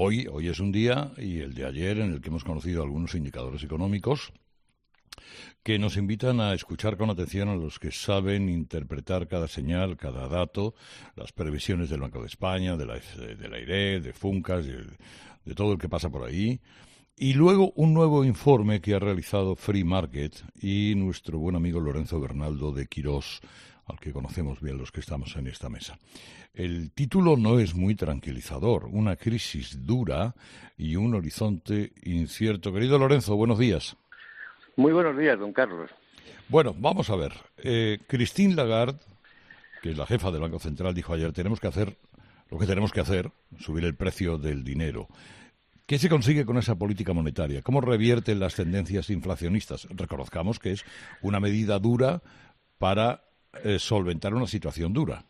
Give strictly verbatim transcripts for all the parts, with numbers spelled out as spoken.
hoy, hoy es un día, y el de ayer, en el que hemos conocido algunos indicadores económicos que nos invitan a escuchar con atención a los que saben interpretar cada señal, cada dato, las previsiones del Banco de España, de la, de la AIRE, de Funcas, de, de todo el que pasa por ahí. Y luego un nuevo informe que ha realizado Free Market y nuestro buen amigo Lorenzo Bernaldo de Quirós, al que conocemos bien los que estamos en esta mesa. El título no es muy tranquilizador, una crisis dura y un horizonte incierto. Querido Lorenzo, buenos días. Muy buenos días, don Carlos. Bueno, vamos a ver. Eh, Christine Lagarde, que es la jefa del Banco Central, dijo ayer, tenemos que hacer lo que tenemos que hacer, subir el precio del dinero. ¿Qué se consigue con esa política monetaria? ¿Cómo revierten las tendencias inflacionistas? Reconozcamos que es una medida dura para eh, solventar una situación dura.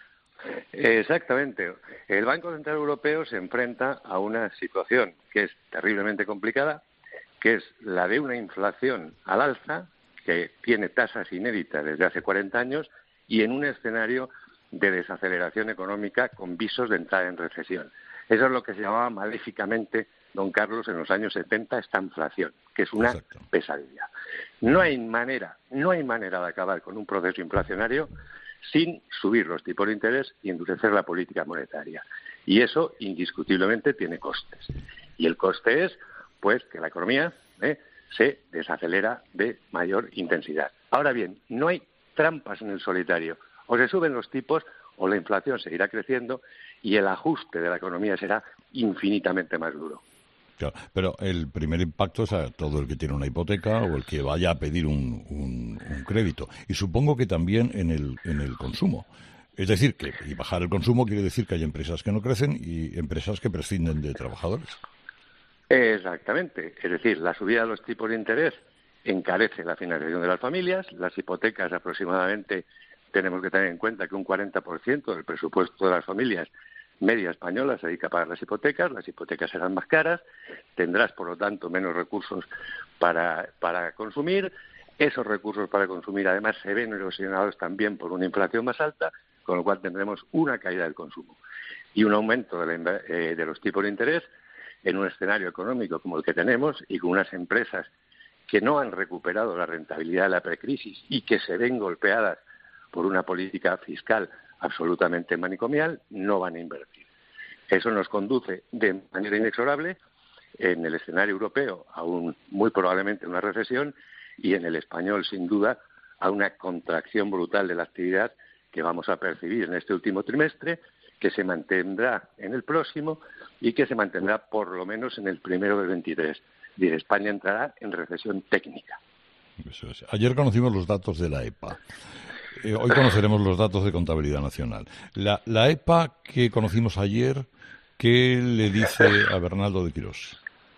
Exactamente. El Banco Central Europeo se enfrenta a una situación que es terriblemente complicada, que es la de una inflación al alza, que tiene tasas inéditas desde hace cuarenta años, y en un escenario de desaceleración económica con visos de entrada en recesión. Eso es lo que se llamaba maléficamente, don Carlos, en los años setenta, esta inflación, que es una Exacto. pesadilla. No hay manera, no hay manera de acabar con un proceso inflacionario sin subir los tipos de interés y endurecer la política monetaria. Y eso, indiscutiblemente, tiene costes. Y el coste es pues que la economía ¿eh? se desacelera de mayor intensidad. Ahora bien, no hay trampas en el solitario. O se suben los tipos o la inflación seguirá creciendo y el ajuste de la economía será infinitamente más duro. Claro, pero el primer impacto es a todo el que tiene una hipoteca o el que vaya a pedir un, un, un crédito. Y supongo que también en el, en el consumo. Es decir, que y bajar el consumo quiere decir que hay empresas que no crecen y empresas que prescinden de trabajadores. Exactamente. Es decir, la subida de los tipos de interés encarece la financiación de las familias. Las hipotecas aproximadamente tenemos que tener en cuenta que un cuarenta por ciento del presupuesto de las familias media española se dedica a pagar las hipotecas. Las hipotecas serán más caras. Tendrás, por lo tanto, menos recursos para, para consumir. Esos recursos para consumir, además, se ven erosionados también por una inflación más alta, con lo cual tendremos una caída del consumo y un aumento de, la, eh, de los tipos de interés en un escenario económico como el que tenemos y con unas empresas que no han recuperado la rentabilidad de la precrisis y que se ven golpeadas por una política fiscal absolutamente manicomial, no van a invertir. Eso nos conduce de manera inexorable en el escenario europeo a un, muy probablemente una recesión y en el español, sin duda, a una contracción brutal de la actividad que vamos a percibir en este último trimestre, que se mantendrá en el próximo y que se mantendrá por lo menos en el primero del veintitrés. Es decir, España entrará en recesión técnica. Eso es. Ayer conocimos los datos de la E P A. Eh, hoy conoceremos los datos de Contabilidad Nacional. La, la E P A que conocimos ayer, ¿qué le dice a Bernaldo de Quirós?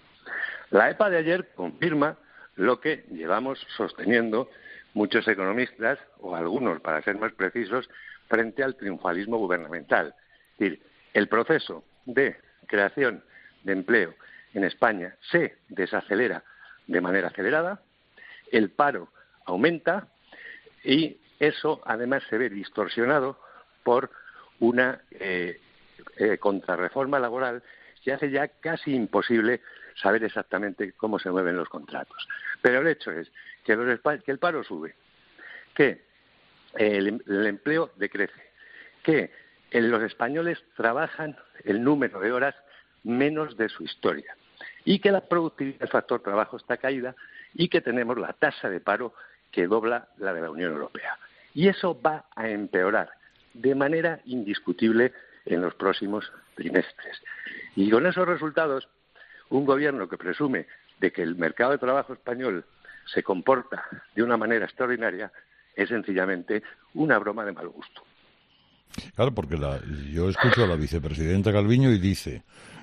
La E P A de ayer confirma lo que llevamos sosteniendo muchos economistas, o algunos para ser más precisos, frente al triunfalismo gubernamental. Es decir, el proceso de creación de empleo en España se desacelera de manera acelerada, el paro aumenta y eso además se ve distorsionado por una eh, eh, contrarreforma laboral que hace ya casi imposible saber exactamente cómo se mueven los contratos. Pero el hecho es que, los, que el paro sube, que el, el empleo decrece, que en los españoles trabajan el número de horas menos de su historia y que la productividad del factor trabajo está caída y que tenemos la tasa de paro que dobla la de la Unión Europea. Y eso va a empeorar de manera indiscutible en los próximos trimestres. Y con esos resultados, un gobierno que presume de que el mercado de trabajo español se comporta de una manera extraordinaria es sencillamente una broma de mal gusto. Claro, porque la, yo escucho a la vicepresidenta Calviño y dice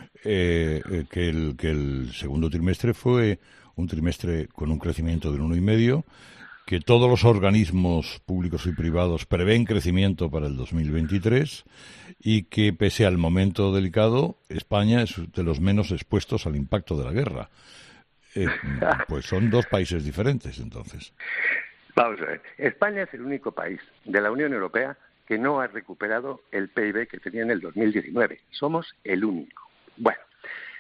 eh, eh, que, el, que el segundo trimestre fue un trimestre con un crecimiento del uno coma cinco, que todos los organismos públicos y privados prevén crecimiento para el dos mil veintitrés y que, pese al momento delicado, España es de los menos expuestos al impacto de la guerra. Eh, pues son dos países diferentes, entonces. Vamos a ver. España es el único país de la Unión Europea que no ha recuperado el P I B que tenía en el dos mil diecinueve. Somos el único. Bueno,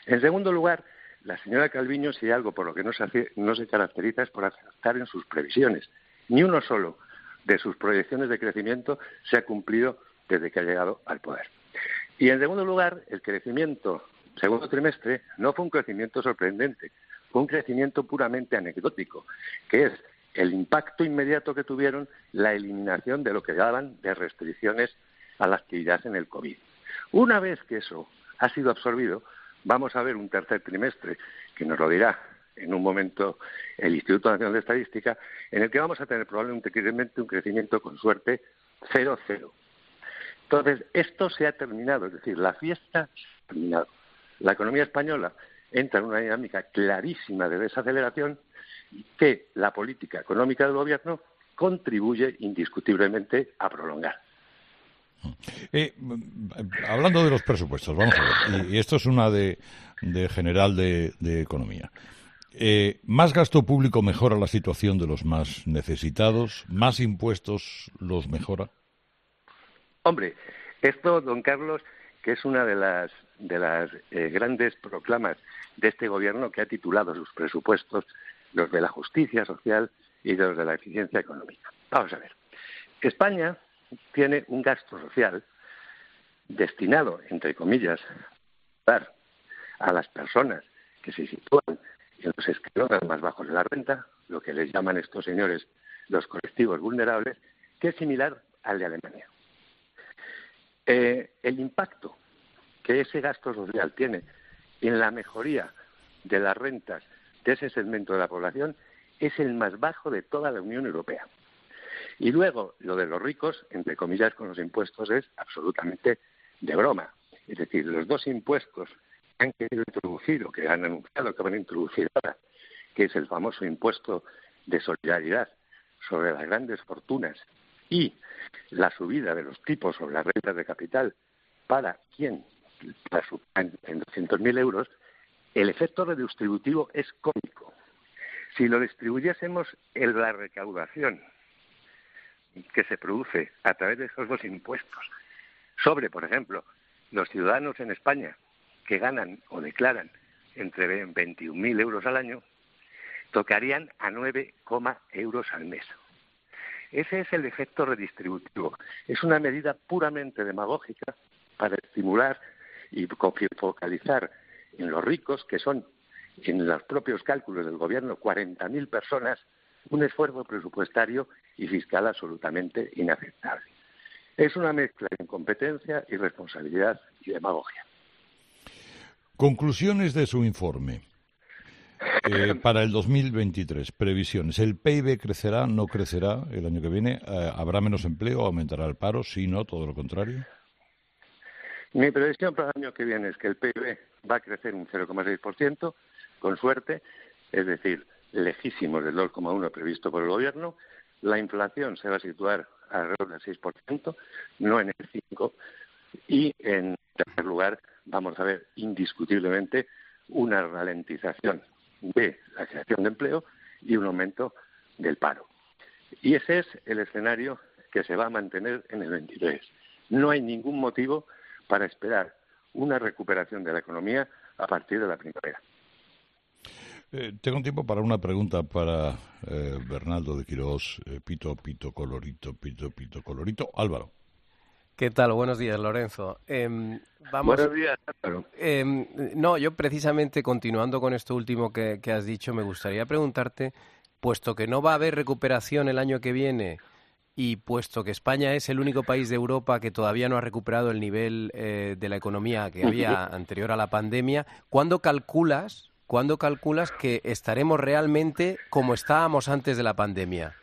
En segundo lugar, la señora Calviño, si hay algo por lo que no se, hace, no se caracteriza, es por acertar en sus previsiones. Ni uno solo de sus proyecciones de crecimiento se ha cumplido desde que ha llegado al poder. Y en segundo lugar, el crecimiento segundo trimestre no fue un crecimiento sorprendente, fue un crecimiento puramente anecdótico, que es el impacto inmediato que tuvieron la eliminación de lo que llamaban de restricciones a la actividad en el COVID. Una vez que eso ha sido absorbido, vamos a ver un tercer trimestre, que nos lo dirá en un momento el Instituto Nacional de Estadística, en el que vamos a tener probablemente un crecimiento con suerte cero cero. Entonces, esto se ha terminado, es decir, la fiesta se ha terminado. La economía española entra en una dinámica clarísima de desaceleración que la política económica del gobierno contribuye indiscutiblemente a prolongar. Eh, hablando de los presupuestos, vamos a ver, y, y esto es una de, de general de, de economía. Eh, ¿Más gasto público mejora la situación de los más necesitados? ¿Más impuestos los mejora? Hombre, esto, don Carlos, que es una de las, de las eh, grandes proclamas de este gobierno, que ha titulado sus presupuestos los de la justicia social y los de la eficiencia económica. Vamos a ver. España tiene un gasto social destinado, entre comillas, a dar a las personas que se sitúan en los escalones más bajos de la renta, lo que les llaman estos señores los colectivos vulnerables, que es similar al de Alemania. Eh, el impacto que ese gasto social tiene en la mejoría de las rentas de ese segmento de la población es el más bajo de toda la Unión Europea. Y luego, lo de los ricos, entre comillas, con los impuestos es absolutamente de broma. Es decir, los dos impuestos que han querido introducir o que han anunciado que van a introducir ahora, que es el famoso impuesto de solidaridad sobre las grandes fortunas y la subida de los tipos sobre las rentas de capital para quien la superan en doscientos mil euros, el efecto redistributivo es cómico. Si lo distribuyésemos en la recaudación que se produce a través de esos dos impuestos sobre, por ejemplo, los ciudadanos en España que ganan o declaran entre veintiún mil euros al año, tocarían a nueve euros al mes. Ese es el efecto redistributivo. Es una medida puramente demagógica para estimular y focalizar en los ricos, que son, en los propios cálculos del gobierno, cuarenta mil personas, un esfuerzo presupuestario y fiscal absolutamente inaceptable. Es una mezcla de incompetencia, irresponsabilidad y demagogia. Conclusiones de su informe. Eh, para el dos mil veintitrés, previsiones. ¿El P I B crecerá, no crecerá el año que viene? Eh, ¿Habrá menos empleo? ¿Aumentará el paro? Sí, no, todo lo contrario. Mi previsión para el año que viene es que el P I B va a crecer un cero coma seis por ciento, con suerte, es decir, lejísimos del dos coma uno por ciento previsto por el gobierno. La inflación se va a situar alrededor del seis por ciento, no en el cinco por ciento. Y, en tercer lugar, vamos a ver indiscutiblemente una ralentización de la creación de empleo y un aumento del paro. Y ese es el escenario que se va a mantener en el veintitrés. No hay ningún motivo para esperar una recuperación de la economía a partir de la primavera. Eh, tengo tiempo para una pregunta para eh, Bernaldo de Quirós. Eh, pito, pito, colorito, pito, pito, colorito. Álvaro. ¿Qué tal? Buenos días, Lorenzo. Eh, vamos, Buenos días, Álvaro. Eh, no, yo precisamente continuando con esto último que, que has dicho, me gustaría preguntarte, puesto que no va a haber recuperación el año que viene y puesto que España es el único país de Europa que todavía no ha recuperado el nivel eh, de la economía que había anterior a la pandemia, ¿cuándo calculas, ¿cuándo calculas que estaremos realmente como estábamos antes de la pandemia?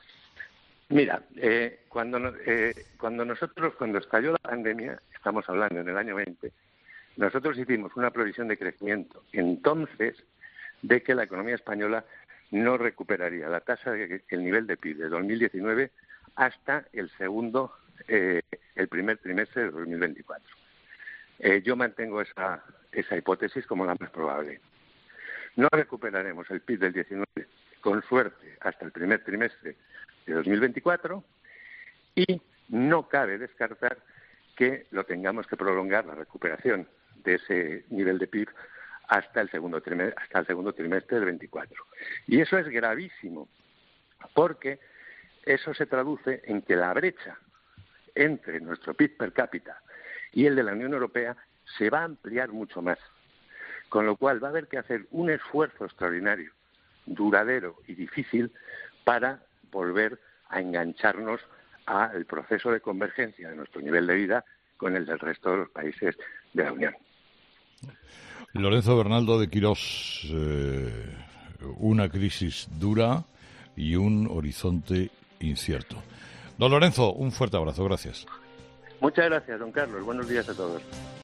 Mira, eh, cuando, eh, cuando nosotros, cuando estalló la pandemia, estamos hablando en el año veinte, nosotros hicimos una previsión de crecimiento entonces de que la economía española no recuperaría la tasa, de, el nivel de P I B de dos mil diecinueve hasta el segundo, eh, el primer trimestre de dos mil veinticuatro. Eh, yo mantengo esa, esa hipótesis como la más probable. No recuperaremos el P I B del diecinueve, con suerte, hasta el primer trimestre de dos mil veinticuatro, y no cabe descartar que lo tengamos que prolongar, la recuperación de ese nivel de P I B, hasta el segundo trimestre, hasta el segundo trimestre del veinticuatro. Y eso es gravísimo, porque eso se traduce en que la brecha entre nuestro P I B per cápita y el de la Unión Europea se va a ampliar mucho más, con lo cual va a haber que hacer un esfuerzo extraordinario, duradero y difícil para volver a engancharnos al proceso de convergencia de nuestro nivel de vida con el del resto de los países de la Unión. Lorenzo Bernaldo de Quirós, eh, una crisis dura y un horizonte incierto. Don Lorenzo, un fuerte abrazo, gracias. Muchas gracias, don Carlos. Buenos días a todos.